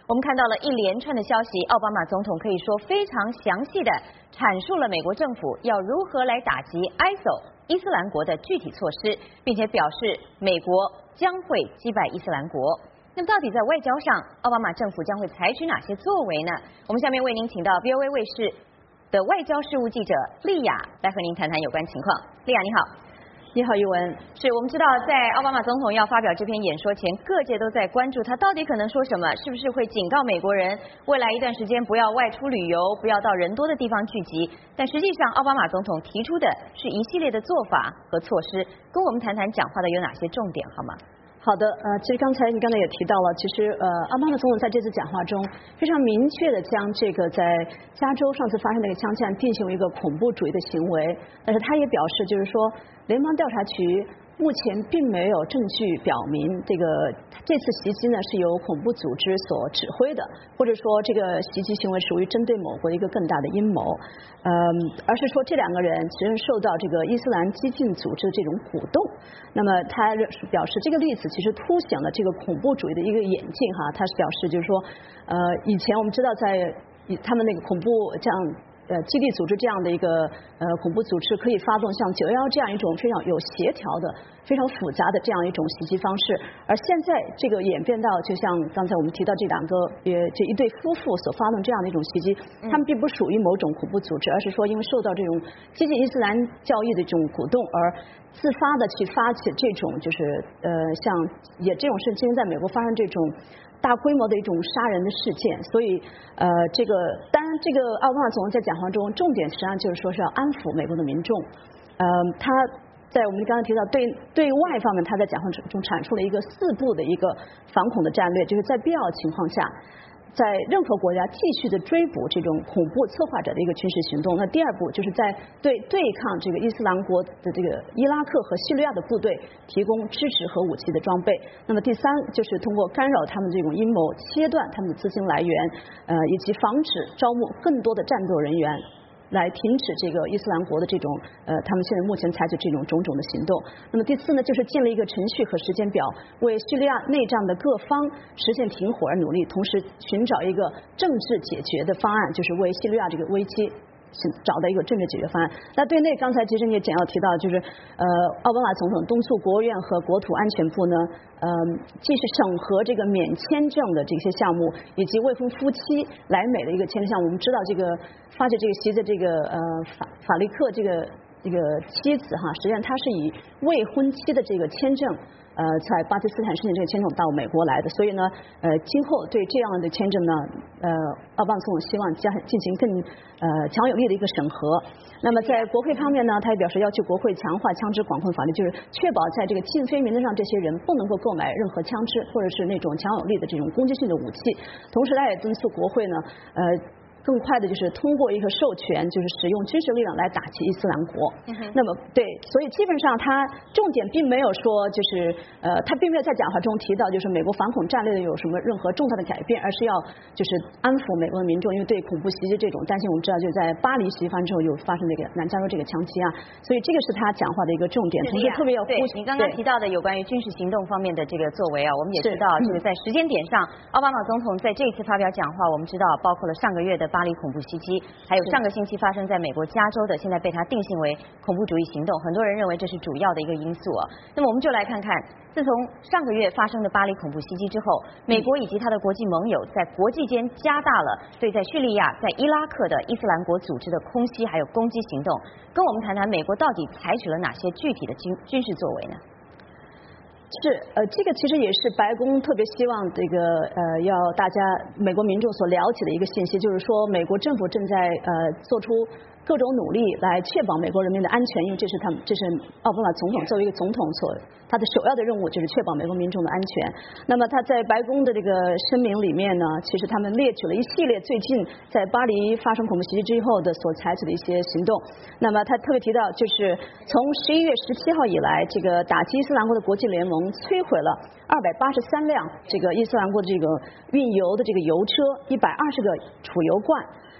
我们看到了一连串的消息，奥巴马总统可以说非常详细的阐述了美国政府要如何来打击 ISIL 伊斯兰国的具体措施，并且表示美国将会击败伊斯兰国。那么到底在外交上，奥巴马政府将会采取哪些作为呢？我们下面为您请到 VOA 卫视的外交事务记者丽雅来和您谈谈有关情况。丽雅你好。 你好，玉文。 是我们知道，在奥巴马总统要发表这篇演说前，各界都在关注他到底可能说什么，是不是会警告美国人未来一段时间不要外出旅游，不要到人多的地方聚集。但实际上，奥巴马总统提出的是一系列的做法和措施，跟我们谈谈讲话的有哪些重点好吗？ 好的，其实你刚才也提到了，其实奥巴马总统在这次讲话中非常明确的将这个在加州上次发生的一个枪击案定性为一个恐怖主义的行为，但是他也表示就是说联邦调查局目前并没有证据表明这次袭击呢是由恐怖组织所指挥的，或者说这个袭击行为属于针对某国的一个更大的阴谋，而是说这两个人其实受到这个伊斯兰激进组织的这种鼓动。那么他表示这个例子其实凸显了这个恐怖主义的一个演进哈，他是表示就是说以前我们知道在他们那个恐怖这样基地组织这样的一个恐怖组织可以发动像911这样一种非常有协调的非常复杂的这样一种袭击方式，而现在这个演变到就像刚才我们提到这一对夫妇所发动这样的一种袭击，他们并不属于某种恐怖组织，而是说因为受到这种激进伊斯兰教义的这种鼓动而自发的去发起这种就是像也这种事情在美国发生这种大规模的一种杀人的事件，所以当然这个奥巴马总统在讲话中重点实际上就是说是要安抚美国的民众，他在我们刚才提到对外方面，他在讲话中阐述了一个4步的一个反恐的战略，就是在必要情况下在任何国家继续的追捕这种恐怖策划者的一个军事行动。那第2步就是在对抗这个伊斯兰国的这个伊拉克和叙利亚的部队提供支持和武器的装备。那么第3就是通过干扰他们这种阴谋，切断他们的资金来源，以及防止招募更多的战斗人员，来停止这个伊斯兰国的这种他们现在目前采取这种种的行动。那么第4呢，就是建立一个程序和时间表，为叙利亚内战的各方实现停火而努力，同时寻找一个政治解决的方案，就是为叙利亚这个危机找到一个政治解决方案。那对内，刚才其实你也简要提到，就是奥巴马总统敦促国务院和国土安全部呢，继续审核这个免签证的这些项目，以及未婚夫妻来美的一个签证项目。我们知道这个发起这个袭击的这个法利克这个妻子哈，实际上她是以未婚妻的这个签证在巴基斯坦申请这个签证到美国来的，所以呢今后对这样的签证呢奥巴马总统希望进行更强有力的一个审核。那么在国会方面呢，他也表示要求国会强化枪支管控法律，就是确保在这个禁飞名单上这些人不能够购买任何枪支或者是那种强有力的这种攻击性的武器。同时他也敦促国会呢更快的就是通过一个授权，就是使用军事力量来打击伊斯兰国。那么对，所以基本上他重点并没有说就是他并没有在讲话中提到就是美国反恐战略有什么任何重大的改变，而是要就是安抚美国的民众，因为对恐怖袭击这种担心，我们知道就在巴黎袭击之后又发生这个南加州这个枪击案，所以这个是他讲话的一个重点，同时特别要呼吁。 你刚刚提到的有关于军事行动方面的这个作为啊，我们也知道这个在时间点上，奥巴马总统在这一次发表讲话，我们知道包括了上个月的巴黎恐怖袭击，还有上个星期发生在美国加州的，现在被他定性为恐怖主义行动，很多人认为这是主要的一个因素啊。那么我们就来看看，自从上个月发生的巴黎恐怖袭击之后，美国以及他的国际盟友在国际间加大了对在叙利亚、在伊拉克的伊斯兰国组织的空袭还有攻击行动。跟我们谈谈美国到底采取了哪些具体的军事作为呢？ 是这个其实也是白宫特别希望这个要大家美国民众所了解的一个信息，就是说美国政府正在做出各种努力来确保美国人民的安全，因为这是奥巴马总统作为一个总统他的首要的任务就是确保美国民众的安全。那么他在白宫的这个声明里面呢，其实他们列举了一系列最近在巴黎发生恐怖袭击之后的所采取的一些行动。那么他特别提到，就是从11月17号以来，这个打击伊斯兰国的国际联盟摧毁了283辆这个伊斯兰国的这个运油的这个油车，120个储油罐。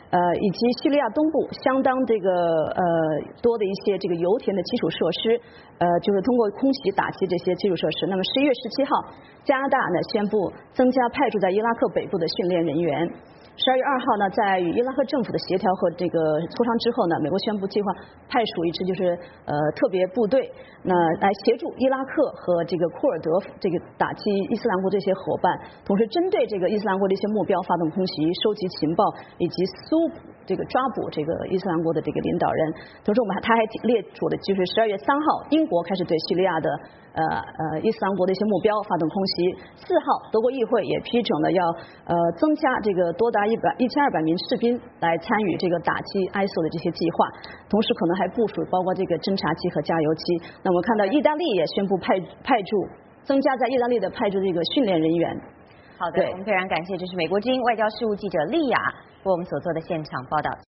以及叙利亚东部相当这个多的一些这个油田的基础设施，就是通过空袭打击这些基础设施。那么11月17号，加拿大呢宣布增加派驻在伊拉克北部的训练人员。12月2号呢，在与伊拉克政府的协调和这个磋商之后呢，美国宣布计划派属一支就是特别部队，那来协助伊拉克和这个库尔德这个打击伊斯兰国这些伙伴，同时针对这个伊斯兰国的一些目标发动空袭，收集情报以及抓捕这个伊斯兰国的这个领导人。同时他还列出了就是12月3号，英国开始对叙利亚的伊斯兰国的一些目标发动空袭。4号，德国议会也批准了要增加这个多达1200名士兵来参与这个打击ISIL的这些计划，同时可能还部署包括这个侦察机和加油机。那我们看到意大利也宣布增加在意大利的派驻这个训练人员。 好的，我们非常感谢，这是美国之音外交事务记者丽雅为我们所做的现场报道。